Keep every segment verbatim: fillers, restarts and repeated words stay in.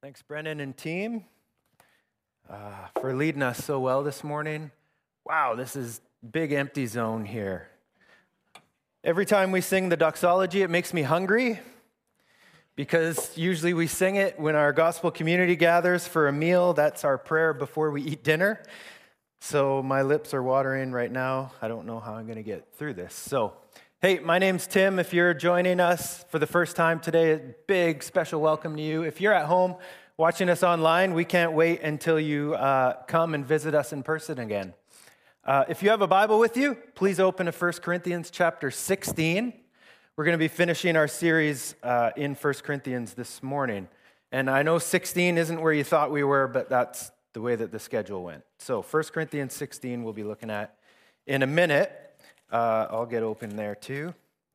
Thanks, Brennan and team, uh, for leading us so well this morning. Wow, this is big empty zone here. Every time we sing the doxology, it makes me hungry because usually we sing it when our gospel community gathers for a meal. That's our prayer before we eat dinner. So my lips are watering right now. I don't know how I'm going to get through this. So, hey, my name's Tim. If you're joining us for the first time today, a big special welcome to you. If you're at home watching us online, we can't wait until you uh, come and visit us in person again. Uh, if you have a Bible with you, please open to First Corinthians chapter sixteen. We're going to be finishing our series uh, in First Corinthians this morning. And I know sixteen isn't where you thought we were, but that's the way that the schedule went. So First Corinthians sixteen we'll be looking at in a minute. Uh, I'll get open there too.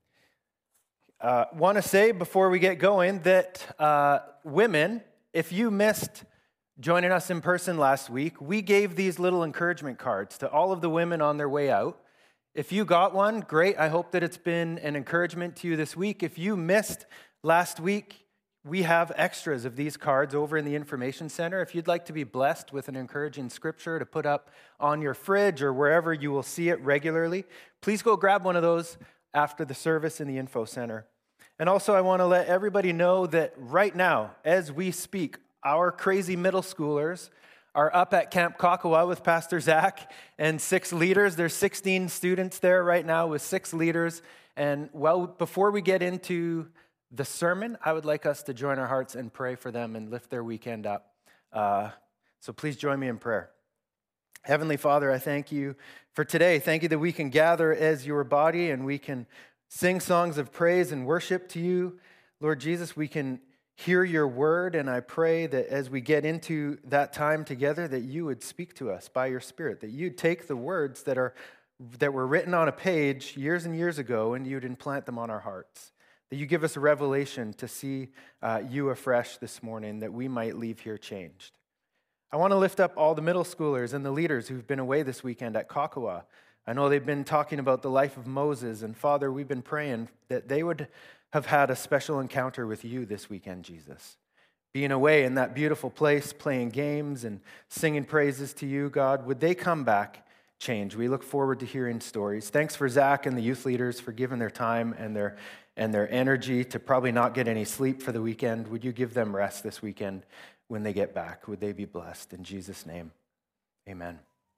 Uh, want to say before we get going that uh, women, if you missed joining us in person last week, we gave these little encouragement cards to all of the women on their way out. If you got one, great. I hope that it's been an encouragement to you this week. If you missed last week, we have extras of these cards over in the information center. If you'd like to be blessed with an encouraging scripture to put up on your fridge or wherever you will see it regularly, please go grab one of those after the service in the info center. And also, I want to let everybody know that right now, as we speak, our crazy middle schoolers are up at Camp Kakawa with Pastor Zach and six leaders. There's sixteen students there right now with six leaders. And well, before we get into the sermon, I would like us to join our hearts and pray for them and lift their weekend up. Uh, so please join me in prayer. Heavenly Father, I thank you for today. Thank you that we can gather as your body and we can sing songs of praise and worship to you. Lord Jesus, we can hear your word, and I pray that as we get into that time together, that you would speak to us by your Spirit, that you'd take the words that are that were written on a page years and years ago, and you'd implant them on our hearts, that you give us a revelation to see uh, you afresh this morning, that we might leave here changed. I want to lift up all the middle schoolers and the leaders who've been away this weekend at Kakawa. I know they've been talking about the life of Moses, and Father, we've been praying that they would have had a special encounter with you this weekend, Jesus. Being away in that beautiful place, playing games and singing praises to you, God, would they come back changed? We look forward to hearing stories. Thanks for Zach and the youth leaders for giving their time and their and their energy to probably not get any sleep for the weekend. Would you give them rest this weekend when they get back? Would they be blessed? In Jesus' name, amen.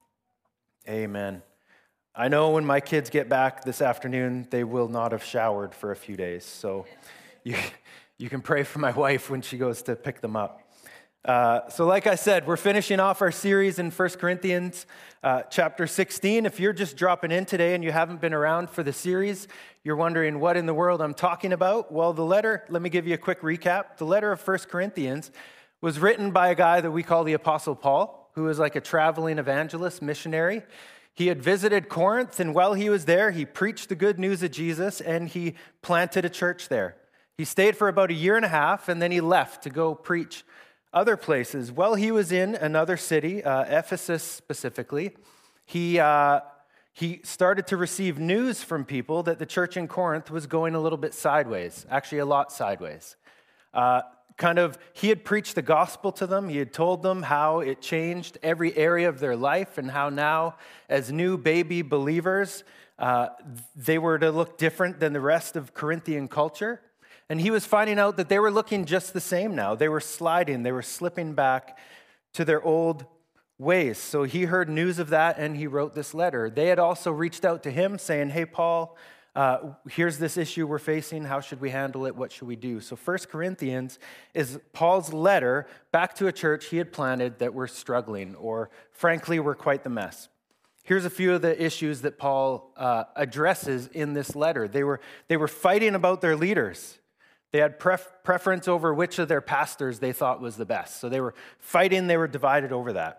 Amen. I know when my kids get back this afternoon, they will not have showered for a few days. So you, you can pray for my wife when she goes to pick them up. Uh, so like I said, we're finishing off our series in First Corinthians uh, chapter sixteen. If you're just dropping in today and you haven't been around for the series, you're wondering what in the world I'm talking about. Well, the letter, let me give you a quick recap. The letter of First Corinthians was written by a guy that we call the Apostle Paul, who is like a traveling evangelist, missionary. He had visited Corinth, and while he was there, he preached the good news of Jesus, and he planted a church there. He stayed for about a year and a half, and then he left to go preach other places. While he was in another city, uh, Ephesus specifically, he, uh, he started to receive news from people that the church in Corinth was going a little bit sideways, actually a lot sideways. Uh, Kind of, he had preached the gospel to them. He had told them how it changed every area of their life and how now, as new baby believers, uh, they were to look different than the rest of Corinthian culture. And he was finding out that they were looking just the same now. They were sliding. They were slipping back to their old ways. So he heard news of that, and he wrote this letter. They had also reached out to him saying, hey, Paul, Uh, here's this issue we're facing. How should we handle it? What should we do? So First Corinthians is Paul's letter back to a church he had planted that were struggling or, frankly, were quite the mess. Here's a few of the issues that Paul uh, addresses in this letter. They were, they were fighting about their leaders. They had pref- preference over which of their pastors they thought was the best. So they were fighting. They were divided over that.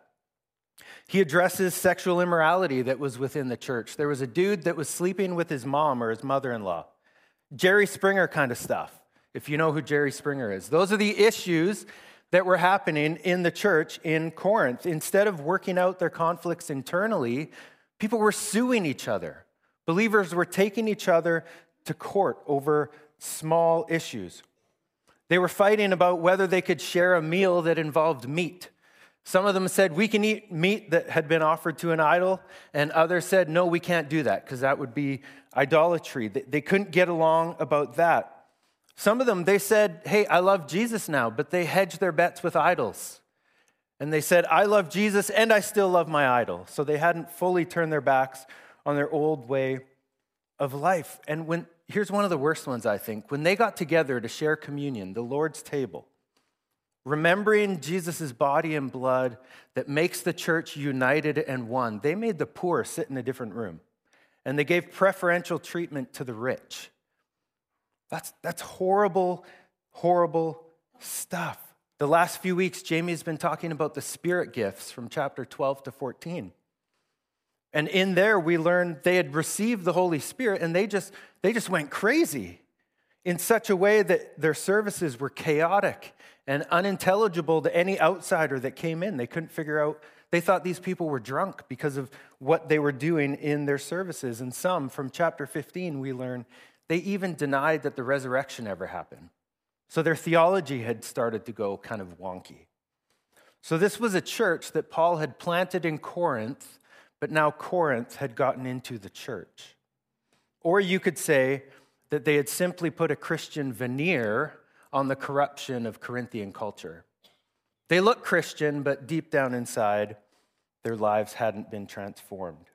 He addresses sexual immorality that was within the church. There was a dude that was sleeping with his mom or his mother-in-law. Jerry Springer kind of stuff, if you know who Jerry Springer is. Those are the issues that were happening in the church in Corinth. Instead of working out their conflicts internally, people were suing each other. Believers were taking each other to court over small issues. They were fighting about whether they could share a meal that involved meat. Some of them said, we can eat meat that had been offered to an idol, and others said, no, we can't do that because that would be idolatry. They couldn't get along about that. Some of them, they said, hey, I love Jesus now, but they hedged their bets with idols. And they said, I love Jesus and I still love my idol. So they hadn't fully turned their backs on their old way of life. And when here's one of the worst ones, I think. When they got together to share communion, the Lord's table, remembering Jesus' body and blood that makes the church united and one, they made the poor sit in a different room. And they gave preferential treatment to the rich. That's, that's horrible, horrible stuff. The last few weeks, Jamie's been talking about the spirit gifts from chapter twelve to fourteen. And in there, we learned they had received the Holy Spirit, and they just, they just went crazy in such a way that their services were chaotic and unintelligible to any outsider that came in. They couldn't figure out, they thought these people were drunk because of what they were doing in their services. And some, from chapter fifteen, we learn they even denied that the resurrection ever happened. So their theology had started to go kind of wonky. So this was a church that Paul had planted in Corinth, but now Corinth had gotten into the church. Or you could say that they had simply put a Christian veneer on the corruption of Corinthian culture. They looked Christian, but deep down inside, their lives hadn't been transformed.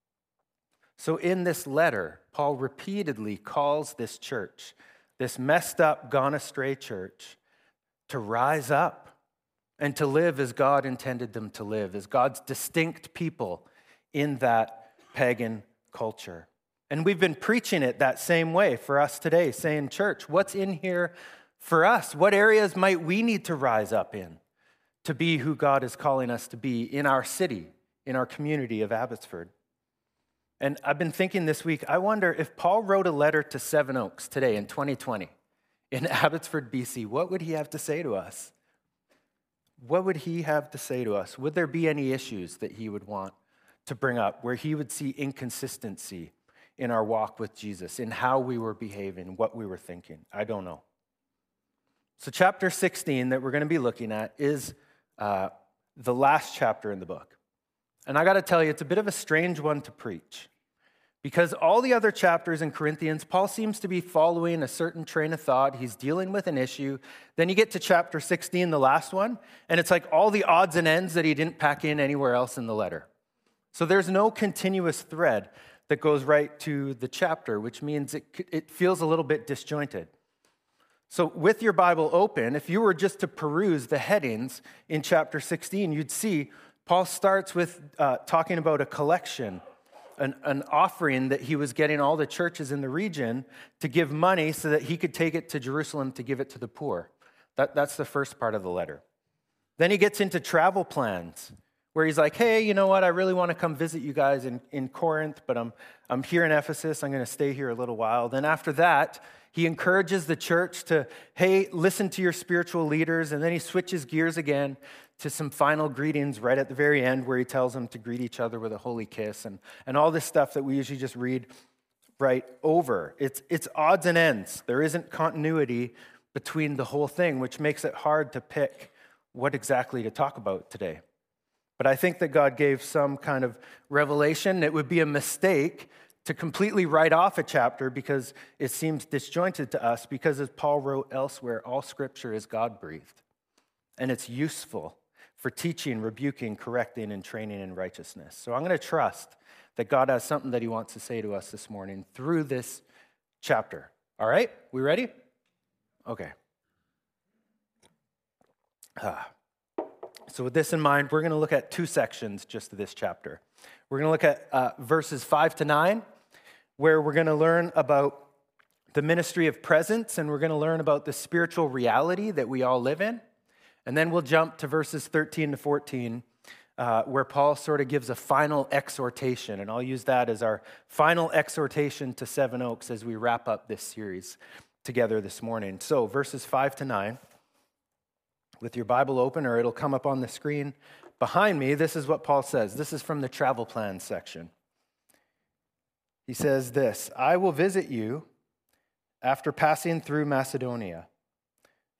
So in this letter, Paul repeatedly calls this church, this messed up, gone astray church, to rise up and to live as God intended them to live, as God's distinct people in that pagan culture. And we've been preaching it that same way for us today, saying, church, what's in here for us? What areas might we need to rise up in to be who God is calling us to be in our city, in our community of Abbotsford? And I've been thinking this week, I wonder if Paul wrote a letter to Seven Oaks today in twenty twenty in Abbotsford, B C, what would he have to say to us? What would he have to say to us? Would there be any issues that he would want to bring up where he would see inconsistency in our walk with Jesus, in how we were behaving, what we were thinking? I don't know. So chapter sixteen that we're going to be looking at is uh, the last chapter in the book. And I got to tell you, it's a bit of a strange one to preach. Because all the other chapters in Corinthians, Paul seems to be following a certain train of thought. He's dealing with an issue. Then you get to chapter sixteen, the last one, and it's like all the odds and ends that he didn't pack in anywhere else in the letter. So there's no continuous thread that goes right to the chapter, which means it, it feels a little bit disjointed. So with your Bible open, if you were just to peruse the headings in chapter sixteen, you'd see Paul starts with uh, talking about a collection, an, an offering that he was getting all the churches in the region to give money so that he could take it to Jerusalem to give it to the poor. That, that's the first part of the letter. Then he gets into travel plans, where he's like, hey, you know what? I really want to come visit you guys in, in Corinth, but I'm, I'm here in Ephesus. I'm going to stay here a little while. Then after that, he encourages the church to, hey, listen to your spiritual leaders. And then he switches gears again to some final greetings right at the very end, where he tells them to greet each other with a holy kiss and, and all this stuff that we usually just read right over. It's, it's odds and ends. There isn't continuity between the whole thing, which makes it hard to pick what exactly to talk about today. But I think that God gave some kind of revelation. It would be a mistake to completely write off a chapter because it seems disjointed to us, because as Paul wrote elsewhere, all scripture is God-breathed, and it's useful for teaching, rebuking, correcting, and training in righteousness. So I'm going to trust that God has something that he wants to say to us this morning through this chapter. All right? We ready? Okay. Ah. So with this in mind, we're going to look at two sections just of this chapter. We're going to look at uh, verses five to nine, where we're going to learn about the ministry of presence, and we're going to learn about the spiritual reality that we all live in. And then we'll jump to verses thirteen to fourteen, uh, where Paul sort of gives a final exhortation. And I'll use that as our final exhortation to Seven Oaks as we wrap up this series together this morning. So verses five to nine. With your Bible open, or it'll come up on the screen behind me, this is what Paul says. This is from the travel plans section. He says this, I will visit you after passing through Macedonia.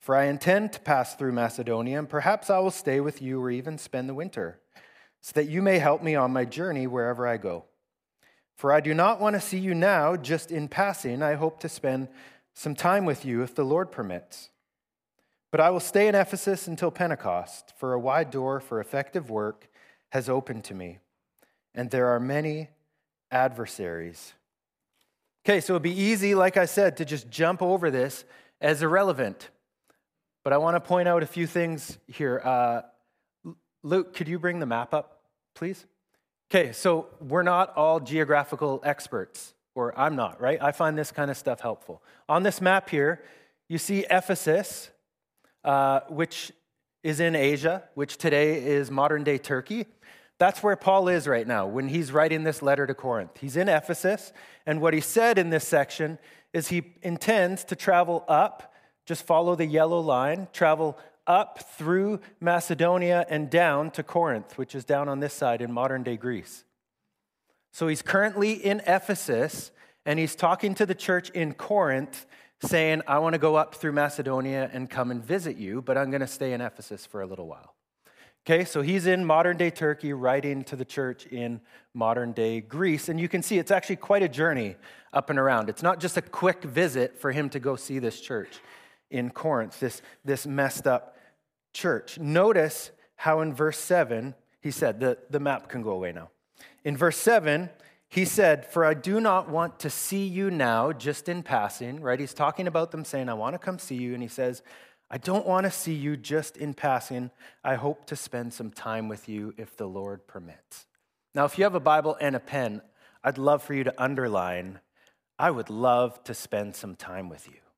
For I intend to pass through Macedonia, and perhaps I will stay with you or even spend the winter, so that you may help me on my journey wherever I go. For I do not want to see you now, just in passing. I hope to spend some time with you if the Lord permits. But I will stay in Ephesus until Pentecost, for a wide door for effective work has opened to me, and there are many adversaries. Okay, so it'd be easy, like I said, to just jump over this as irrelevant. But I want to point out a few things here. Uh, Luke, could you bring the map up, please? Okay, so we're not all geographical experts, or I'm not, right? I find this kind of stuff helpful. On this map here, you see Ephesus, uh, which is in Asia, which today is modern-day Turkey. That's where Paul is right now when he's writing this letter to Corinth. He's in Ephesus, and what he said in this section is he intends to travel up, just follow the yellow line, travel up through Macedonia and down to Corinth, which is down on this side in modern-day Greece. So he's currently in Ephesus, and he's talking to the church in Corinth, saying, I want to go up through Macedonia and come and visit you, but I'm going to stay in Ephesus for a little while. Okay, so he's in modern-day Turkey, writing to the church in modern-day Greece, and you can see it's actually quite a journey up and around. It's not just a quick visit for him to go see this church in Corinth, this, this messed up church. Notice how in verse seven, he said, the, the map can go away now. In verse seven, he said, for I do not want to see you now, just in passing, right? He's talking about them saying, I want to come see you. And he says, I don't want to see you just in passing. I hope to spend some time with you if the Lord permits. Now, if you have a Bible and a pen, I'd love for you to underline, I would love to spend some time with you.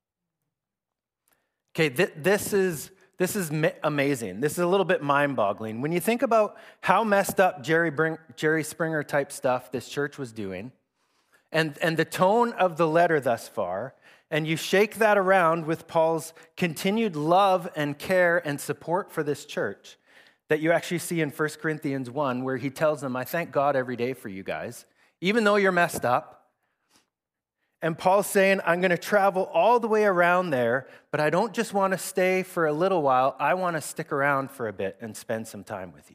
Okay, th- this is... This is amazing. This is a little bit mind-boggling. When you think about how messed up Jerry, Bring, Jerry Springer type stuff this church was doing, and, and the tone of the letter thus far, and you shake that around with Paul's continued love and care and support for this church that you actually see in First Corinthians one, where he tells them, I thank God every day for you guys, even though you're messed up. And Paul's saying, I'm going to travel all the way around there, but I don't just want to stay for a little while. I want to stick around for a bit and spend some time with you.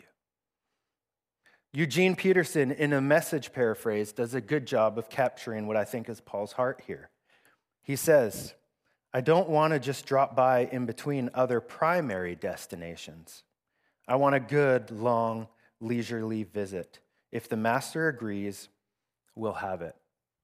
Eugene Peterson, in a Message paraphrase, does a good job of capturing what I think is Paul's heart here. He says, I don't want to just drop by in between other primary destinations. I want a good, long, leisurely visit. If the master agrees, we'll have it.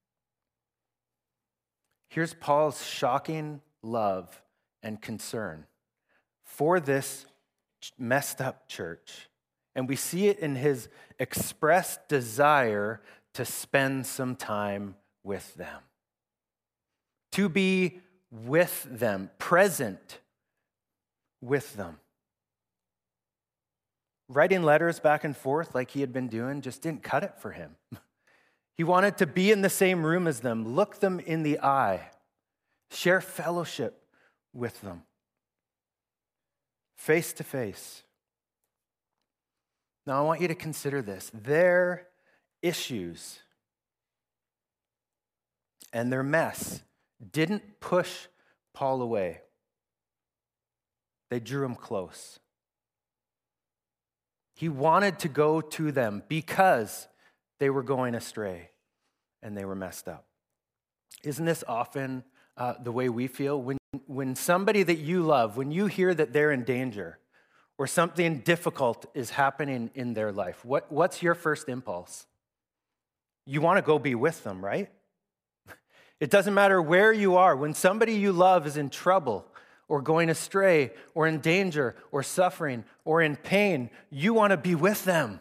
Here's Paul's shocking love and concern for this messed up church. And we see it in his expressed desire to spend some time with them. To be with them, present with them. Writing letters back and forth like he had been doing just didn't cut it for him. He wanted to be in the same room as them, look them in the eye, share fellowship with them, face to face. Now, I want you to consider this. Their issues and their mess didn't push Paul away. They drew him close. He wanted to go to them because they were going astray and they were messed up. Isn't this often uh, the way we feel? When, when somebody that you love, when you hear that they're in danger or something difficult is happening in their life, what, what's your first impulse? You want to go be with them, right? It doesn't matter where you are. When somebody you love is in trouble or going astray or in danger or suffering or in pain, you want to be with them.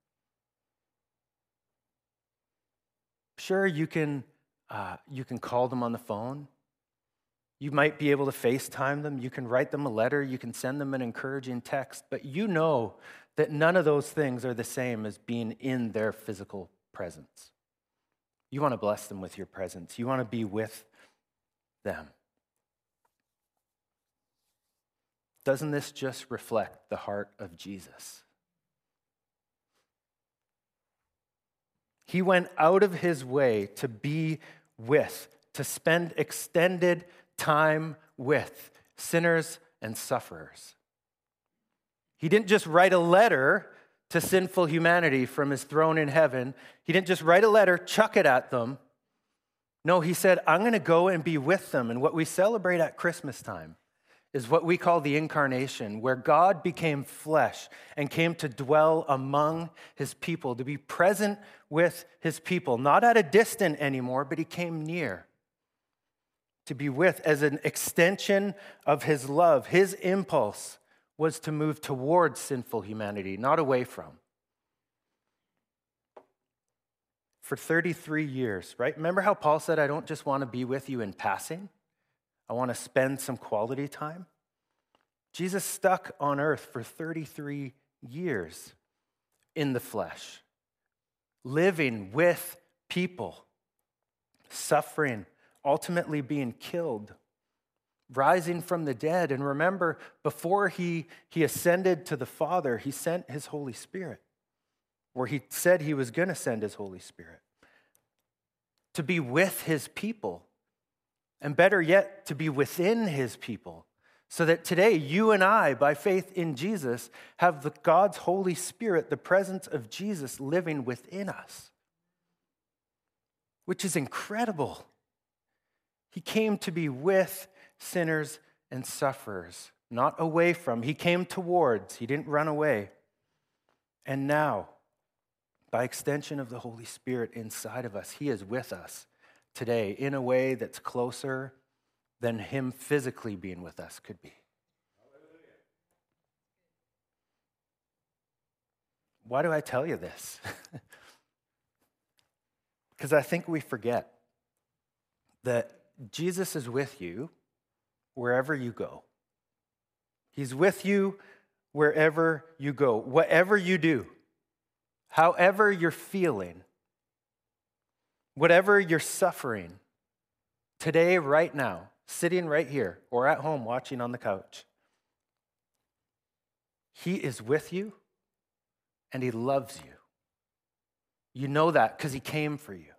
Sure, you can, uh, you can call them on the phone. You might be able to FaceTime them. You can write them a letter. You can send them an encouraging text. But you know that none of those things are the same as being in their physical presence. You want to bless them with your presence. You want to be with them. Doesn't this just reflect the heart of Jesus? He went out of his way to be with, to spend extended time with sinners and sufferers. He didn't just write a letter to sinful humanity from his throne in heaven. He didn't just write a letter, chuck it at them. No, he said, I'm going to go and be with them. And what we celebrate at Christmas time is what we call the incarnation, where God became flesh and came to dwell among his people, to be present with his people, not at a distance anymore, but he came near to be with as an extension of his love. His impulse was to move towards sinful humanity, not away from. For thirty-three years, right? Remember how Paul said, I don't just want to be with you in passing. I want to spend some quality time. Jesus stuck on earth for thirty-three years in the flesh, living with people, suffering, ultimately being killed, rising from the dead. And remember, before he, he ascended to the Father, he sent his Holy Spirit, where he said he was going to send his Holy Spirit to be with his people, and better yet, to be within his people, so that today you and I, by faith in Jesus, have the God's Holy Spirit, the presence of Jesus living within us, which is incredible. He came to be with sinners and sufferers, not away from. He came towards. He didn't run away. And now, by extension of the Holy Spirit inside of us, he is with us today in a way that's closer than him physically being with us could be. Why do I tell you this? Because I think we forget that Jesus is with you wherever you go. He's with you wherever you go, whatever you do, however you're feeling, whatever you're suffering, today, right now, sitting right here or at home watching on the couch, he is with you and he loves you. You know that because he came for you.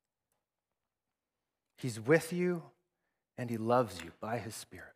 He's with you and he loves you by his Spirit.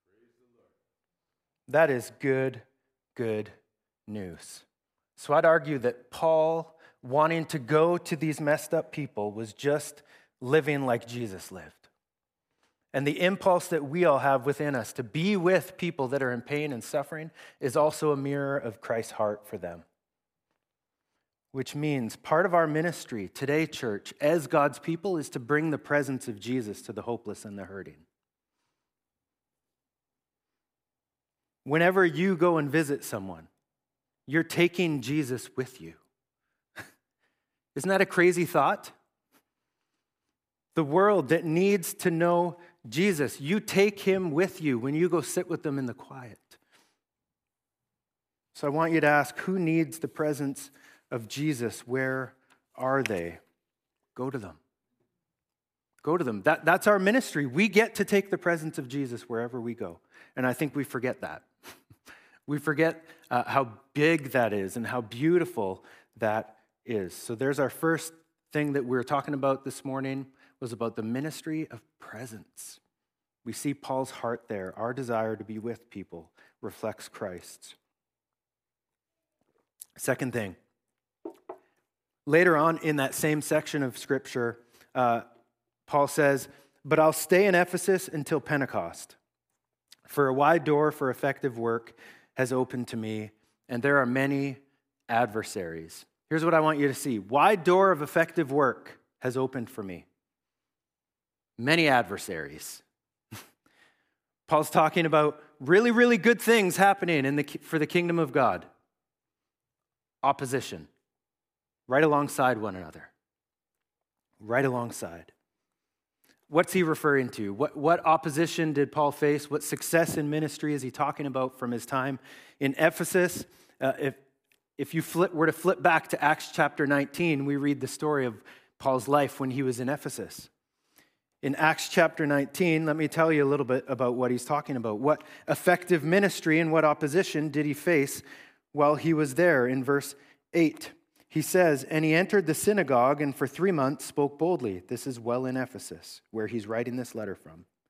That is good, good news. So I'd argue that Paul, wanting to go to these messed up people, was just living like Jesus lived. And the impulse that we all have within us to be with people that are in pain and suffering is also a mirror of Christ's heart for them. Which means part of our ministry today, church, as God's people, is to bring the presence of Jesus to the hopeless and the hurting. Whenever you go and visit someone, you're taking Jesus with you. Isn't that a crazy thought? The world that needs to know Jesus, you take him with you when you go sit with them in the quiet. So I want you to ask, who needs the presence of Jesus? Where are they? Go to them. Go to them. That, that's our ministry. We get to take the presence of Jesus wherever we go. And I think we forget that. We forget uh, how big that is and how beautiful that is. So there's our first thing that we were talking about this morning, was about the ministry of presence. We see Paul's heart there. Our desire to be with people reflects Christ's. Second thing, later on in that same section of Scripture, uh, Paul says, but I'll stay in Ephesus until Pentecost, for a wide door for effective work has opened to me, and there are many adversaries. Here's what I want you to see. Wide door of effective work has opened for me. Many adversaries. Paul's talking about really, really good things happening in the, for the kingdom of God. Opposition. Right alongside one another. Right alongside. What's he referring to? What, what opposition did Paul face? What success in ministry is he talking about from his time in Ephesus? Uh, if if you flip, were to flip back to Acts chapter nineteen, we read the story of Paul's life when he was in Ephesus. In Acts chapter nineteen, let me tell you a little bit about what he's talking about. What effective ministry and what opposition did he face while he was there? In verse eight, he says, and he entered the synagogue and for three months spoke boldly. This is well in Ephesus, where he's writing this letter from.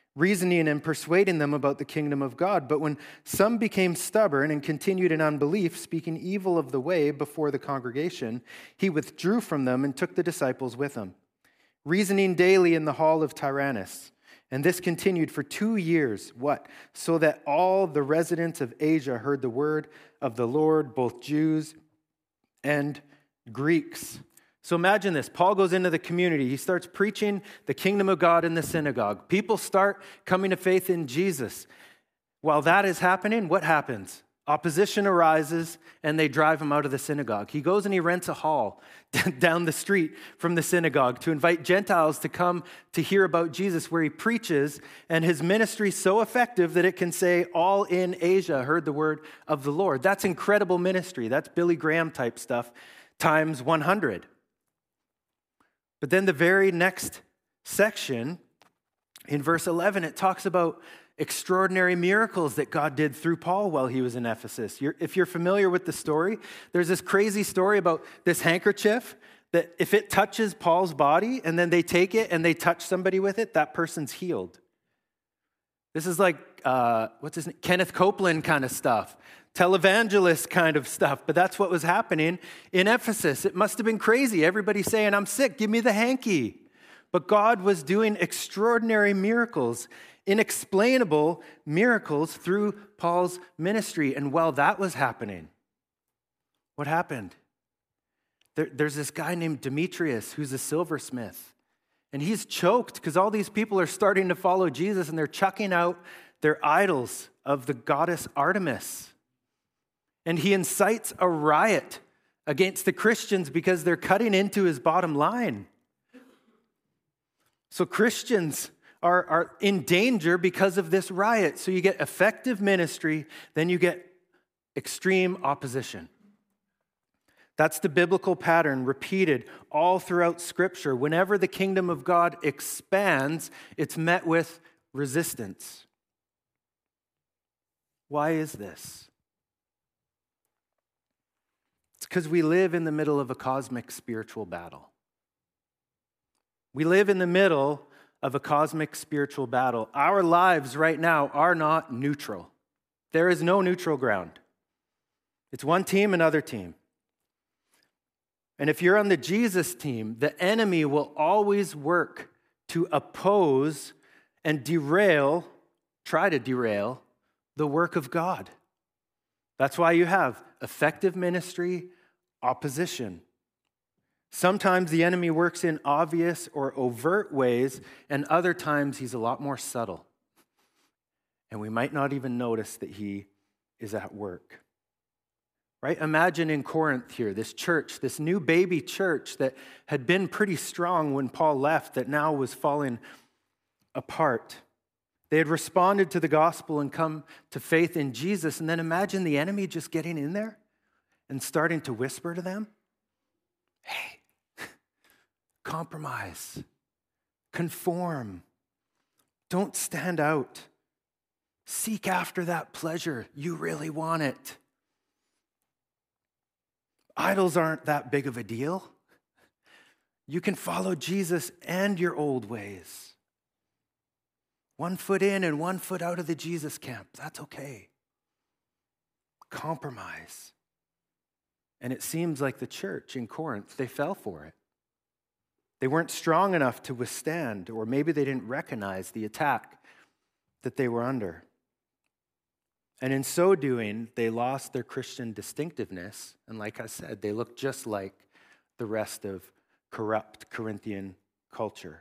reasoning and persuading them about the kingdom of God. But when some became stubborn and continued in unbelief, speaking evil of the way before the congregation, he withdrew from them and took the disciples with him, reasoning daily in the hall of Tyrannus. And this continued for two years. What? So that all the residents of Asia heard the word of the Lord, both Jews and Greeks. So imagine this. Paul goes into the community. He starts preaching the kingdom of God in the synagogue. People start coming to faith in Jesus. While that is happening, what happens? Opposition arises, and they drive him out of the synagogue. He goes and he rents a hall down the street from the synagogue to invite Gentiles to come to hear about Jesus, where he preaches, and his ministry is so effective that it can say, all in Asia heard the word of the Lord. That's incredible ministry. That's Billy Graham type stuff times one hundred. But then the very next section, in verse eleven, it talks about extraordinary miracles that God did through Paul while he was in Ephesus. You're, if you're familiar with the story, there's this crazy story about this handkerchief that if it touches Paul's body and then they take it and they touch somebody with it, that person's healed. This is like, uh, what's his name? Kenneth Copeland kind of stuff, televangelist kind of stuff, but that's what was happening in Ephesus. It must have been crazy. Everybody saying, I'm sick, give me the hanky. But God was doing extraordinary miracles, inexplainable miracles through Paul's ministry. And while that was happening, what happened? There, there's this guy named Demetrius who's a silversmith. And he's choked because all these people are starting to follow Jesus and they're chucking out their idols of the goddess Artemis. And he incites a riot against the Christians because they're cutting into his bottom line. So Christians are, are in danger because of this riot. So you get effective ministry, then you get extreme opposition. That's the biblical pattern repeated all throughout Scripture. Whenever the kingdom of God expands, it's met with resistance. Why is this? It's because we live in the middle of a cosmic spiritual battle. We live in the middle of a cosmic spiritual battle. Our lives right now are not neutral. There is no neutral ground. It's one team, another team. And if you're on the Jesus team, the enemy will always work to oppose and derail, try to derail, the work of God. That's why you have effective ministry, opposition. Sometimes the enemy works in obvious or overt ways, and other times he's a lot more subtle. And we might not even notice that he is at work. Right? Imagine in Corinth here, this church, this new baby church that had been pretty strong when Paul left, that now was falling apart. They had responded to the gospel and come to faith in Jesus, and then imagine the enemy just getting in there and starting to whisper to them, hey, compromise, conform, don't stand out, seek after that pleasure, you really want it. Idols aren't that big of a deal. You can follow Jesus and your old ways. One foot in and one foot out of the Jesus camp. That's okay. Compromise. And it seems like the church in Corinth, they fell for it. They weren't strong enough to withstand, or maybe they didn't recognize the attack that they were under. And in so doing, they lost their Christian distinctiveness. And like I said, they looked just like the rest of corrupt Corinthian culture.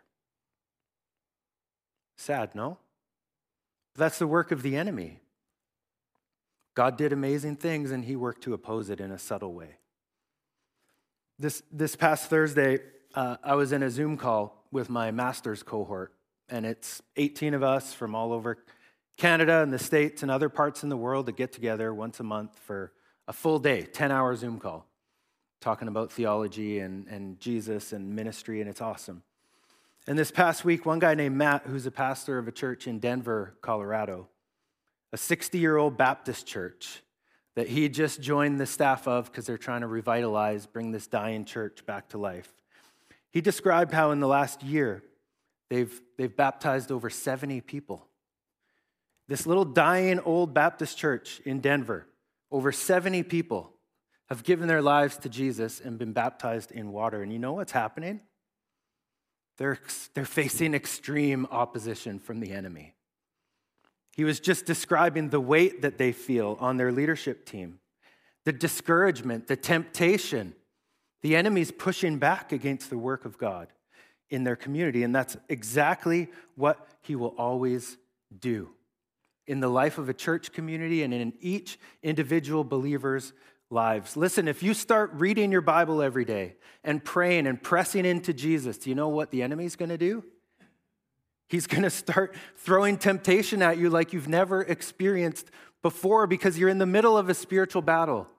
Sad, no? That's the work of the enemy. God did amazing things, and he worked to oppose it in a subtle way. This, this past Thursday, uh, I was in a Zoom call with my master's cohort, and it's eighteen of us from all over Canada and the States and other parts in the world that get together once a month for a full day, ten-hour Zoom call, talking about theology and, and Jesus and ministry, and it's awesome. And this past week, one guy named Matt, who's a pastor of a church in Denver, Colorado, a sixty-year-old Baptist church that he just joined the staff of because they're trying to revitalize, bring this dying church back to life. He described how in the last year, They've, they've baptized over seventy people. This little dying old Baptist church in Denver, over seventy people have given their lives to Jesus and been baptized in water. And you know what's happening? They're, they're facing extreme opposition from the enemy. He was just describing the weight that they feel on their leadership team, the discouragement, the temptation. The enemy's pushing back against the work of God in their community, and that's exactly what he will always do in the life of a church community and in each individual believer's lives. Listen, if you start reading your Bible every day and praying and pressing into Jesus, do you know what the enemy's going to do? He's going to start throwing temptation at you like you've never experienced before because you're in the middle of a spiritual battle.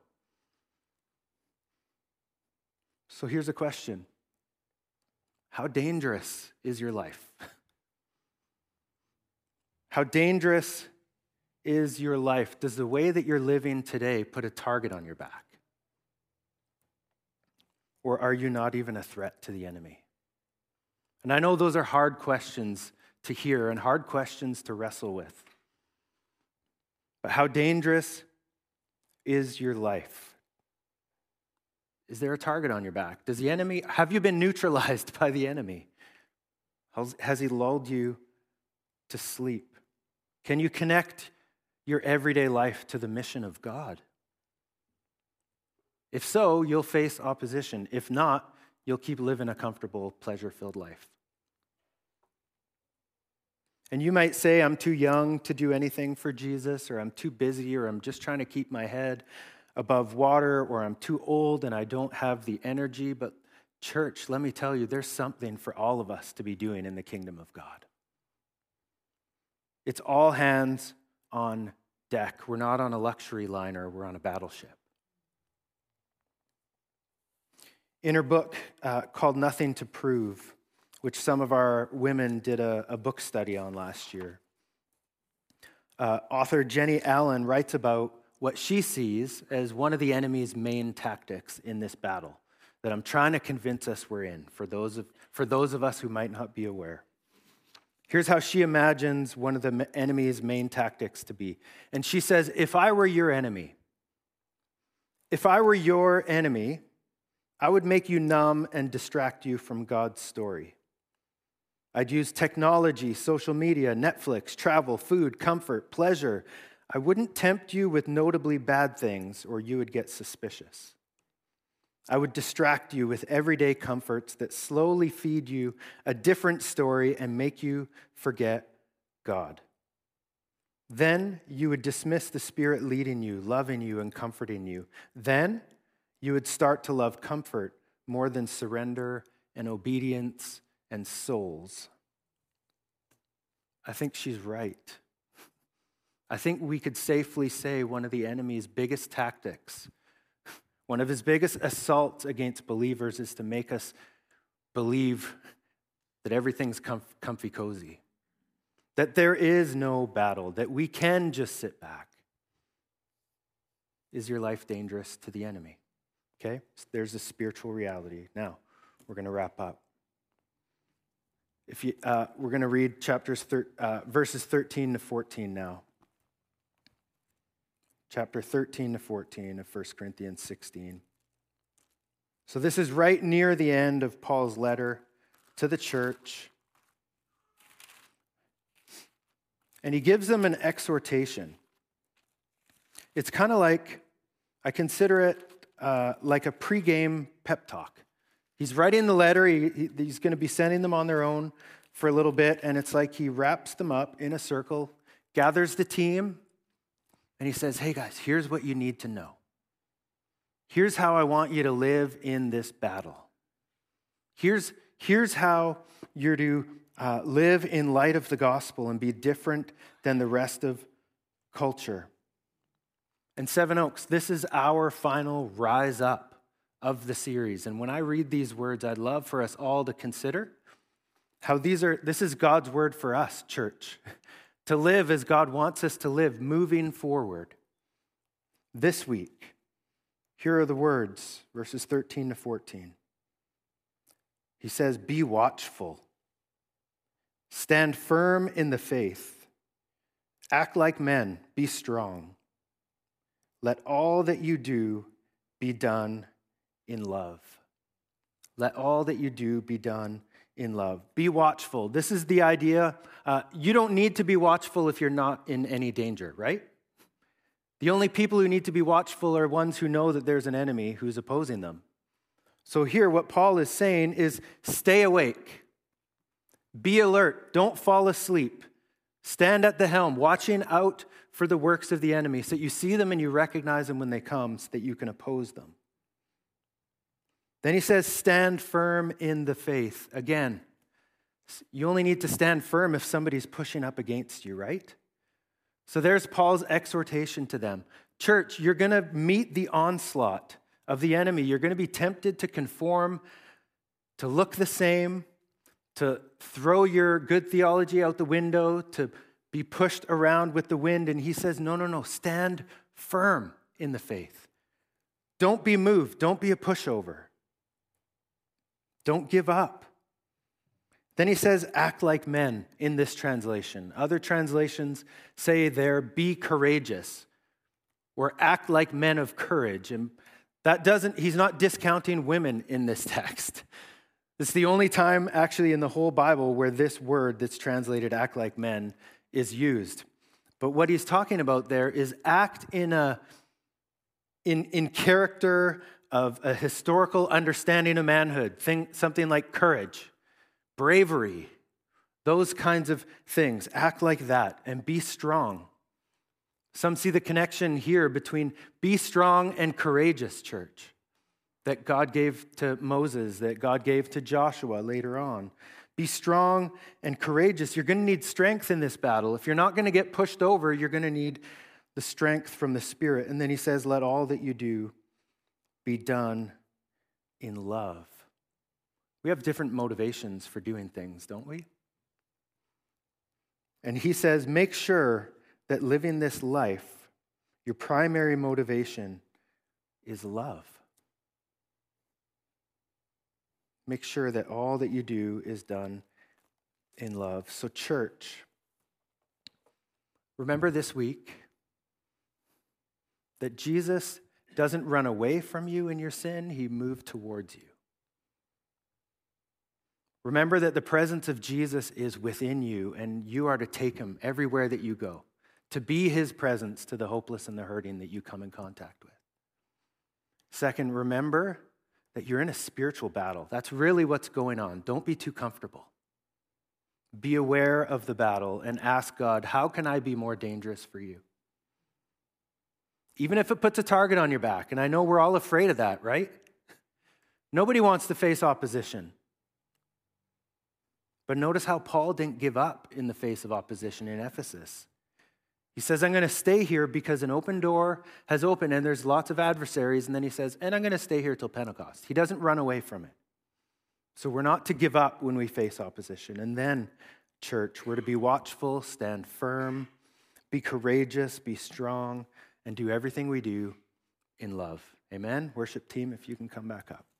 So here's a question. How dangerous is your life? How dangerous is your life? Does the way that you're living today put a target on your back? Or are you not even a threat to the enemy? And I know those are hard questions to hear and hard questions to wrestle with. But how dangerous is your life? Is there a target on your back? Does the enemy, have you been neutralized by the enemy? Has, has he lulled you to sleep? Can you connect your everyday life to the mission of God? If so, you'll face opposition. If not, you'll keep living a comfortable, pleasure-filled life. And you might say, I'm too young to do anything for Jesus, or I'm too busy, or I'm just trying to keep my head above water, or I'm too old and I don't have the energy. But church, let me tell you, there's something for all of us to be doing in the kingdom of God. It's all hands on deck. We're not on a luxury liner, we're on a battleship. In her book uh, called Nothing to Prove, which some of our women did a, a book study on last year, uh, author Jenny Allen writes about what she sees as one of the enemy's main tactics in this battle that I'm trying to convince us we're in, for those of, for those of us who might not be aware. Here's how she imagines one of the enemy's main tactics to be. And she says, if I were your enemy, if I were your enemy, I would make you numb and distract you from God's story. I'd use technology, social media, Netflix, travel, food, comfort, pleasure. I wouldn't tempt you with notably bad things, or you would get suspicious. I would distract you with everyday comforts that slowly feed you a different story and make you forget God. Then you would dismiss the Spirit leading you, loving you, and comforting you. Then you would start to love comfort more than surrender and obedience and souls. I think she's right. I think we could safely say one of the enemy's biggest tactics, one of his biggest assaults against believers, is to make us believe that everything's comf- comfy cozy, that there is no battle, that we can just sit back. Is your life dangerous to the enemy? Okay, there's a spiritual reality. Now, we're going to wrap up. If you, uh, we're going to read chapters thir- uh, verses thirteen to fourteen now. Chapter thirteen to fourteen of First Corinthians sixteen. So this is right near the end of Paul's letter to the church. And he gives them an exhortation. It's kind of like, I consider it uh, like a pregame pep talk. He's writing the letter, he, he, he's going to be sending them on their own for a little bit, and it's like he wraps them up in a circle, gathers the team, and he says, hey guys, here's what you need to know. Here's how I want you to live in this battle. Here's, here's how you're to uh, live in light of the gospel and be different than the rest of culture. And Seven Oaks, this is our final rise up of the series. And when I read these words, I'd love for us all to consider how these are, this is God's word for us, church. To live as God wants us to live, moving forward. This week, here are the words, verses thirteen to fourteen. He says, be watchful. Stand firm in the faith. Act like men. Be strong. Let all that you do be done in love. Let all that you do be done in love. Be watchful. This is the idea. Uh, you don't need to be watchful if you're not in any danger, right? The only people who need to be watchful are ones who know that there's an enemy who's opposing them. So here, what Paul is saying is stay awake. Be alert. Don't fall asleep. Stand at the helm, watching out for the works of the enemy so that you see them and you recognize them when they come so that you can oppose them. Then he says, stand firm in the faith. Again, you only need to stand firm if somebody's pushing up against you, right? So there's Paul's exhortation to them. Church, you're going to meet the onslaught of the enemy. You're going to be tempted to conform, to look the same, to throw your good theology out the window, to be pushed around with the wind. And he says, no, no, no, stand firm in the faith. Don't be moved. Don't be a pushover. Don't give up. Then he says, act like men in this translation. Other translations say there, be courageous, or act like men of courage. And that doesn't, he's not discounting women in this text. It's the only time actually in the whole Bible where this word that's translated act like men is used. But what he's talking about there is act in a in, in character of a historical understanding of manhood. Think something like courage, bravery, those kinds of things. Act like that and be strong. Some see the connection here between be strong and courageous, church, that God gave to Moses, that God gave to Joshua later on. Be strong and courageous. You're going to need strength in this battle. If you're not going to get pushed over, you're going to need the strength from the Spirit. And then he says, let all that you do be done in love. We have different motivations for doing things, don't we? And he says, make sure that living this life, your primary motivation is love. Make sure that all that you do is done in love. So, church, remember this week that Jesus doesn't run away from you in your sin, he moved towards you. Remember that the presence of Jesus is within you, and you are to take him everywhere that you go, to be his presence to the hopeless and the hurting that you come in contact with. Second, remember that you're in a spiritual battle. That's really what's going on. Don't be too comfortable. Be aware of the battle and ask God, how can I be more dangerous for you? Even if it puts a target on your back, and I know we're all afraid of that, right? Nobody wants to face opposition. But notice how Paul didn't give up in the face of opposition in Ephesus. He says, I'm going to stay here because an open door has opened and there's lots of adversaries. And then he says, and I'm going to stay here till Pentecost. He doesn't run away from it. So we're not to give up when we face opposition. And then, church, we're to be watchful, stand firm, be courageous, be strong, and do everything we do in love. Amen? Worship team, if you can come back up.